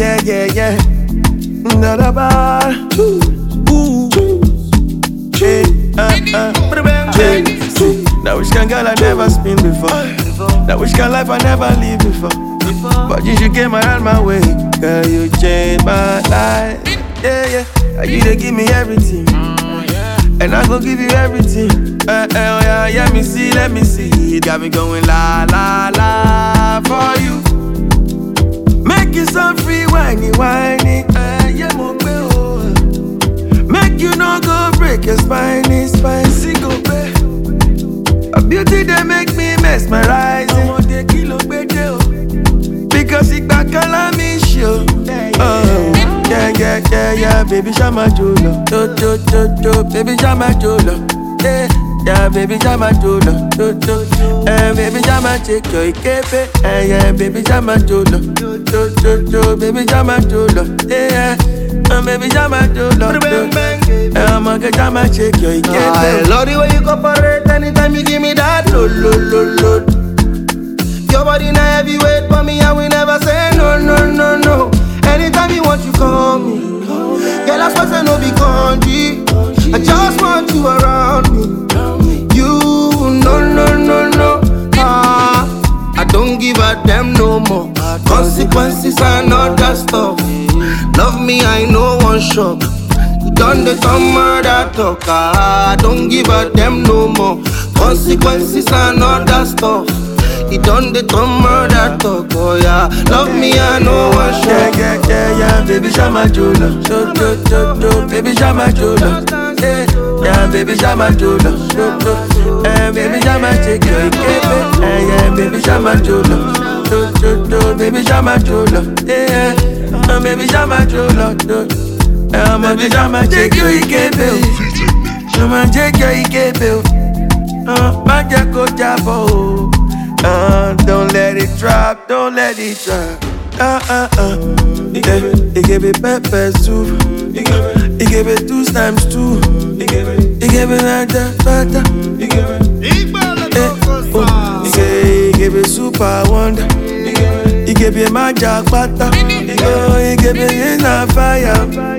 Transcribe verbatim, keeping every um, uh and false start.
yeah, yeah, yeah. Not a bar. Ooh, yeah, uh, uh, yeah. Now which kind girl I never spin before. Now which kind life I never live before. But you should came around my way, girl, you changed my life. Yeah, yeah, you they give me everything, and I go give you everything. Uh, uh, yeah, yeah, me see, let me see. It got me going la la la for you. Make you some free whiny whiny. Uh, yeah, mo pe oh. Make you no go break your spine, spine, see go pay. A beauty they make me mesmerizing. Because it back on me show. Oh, yeah, yeah, yeah, yeah, baby, shama jolo. Do, do, do, do, baby, shama jolo. Yeah, yeah, baby, shama jolo. Do, do, eh, baby, shama check your ikepe. Eh, yeah, baby, shama jolo. Do, do, do, baby, shama jolo. Yeah, uh, baby, shama jolo. Eh, I'm gonna shama check your ikepe. I love the way you cooperate anytime you give me that lo, lo, lo, lo. Your body na heavyweight for me, I will never say no, no, no, no. Anytime you want, you call me. Girl, I swear to no be country. I just want you around me. You, no, no, no, no. Ah, I don't give a damn no more. Consequences and all that stuff. Love me, I know one shot. You done the some murder talk. Ah, I don't give a damn no more. Consequences and all that stuff. He done the come murder talk, oh yeah. Love me, I know one shot. Yeah, yeah, yeah, yeah, baby, shama jolo. Do, do, do, do, baby, shama jolo. Yeah, yeah, baby, shama jolo. Do, do, eh, baby, shama check your ikepe. Eh, yeah, baby, shama jolo. Do, do, do, baby, shama jolo. Yeah, uh, baby, shama jolo. Do, eh, baby, shama check your ikepe. Shama check your ikepe. Uh, manja ko jabo. Uh, don't let it drop, don't let it drop. Uh, uh, uh. Yeah, he gave it pepper soup. He gave it two times two. He gave it like that, butter. He gave it. Oh, he gave, he gave it super wonder. He gave it magic butter. Oh, he gave it in a fire.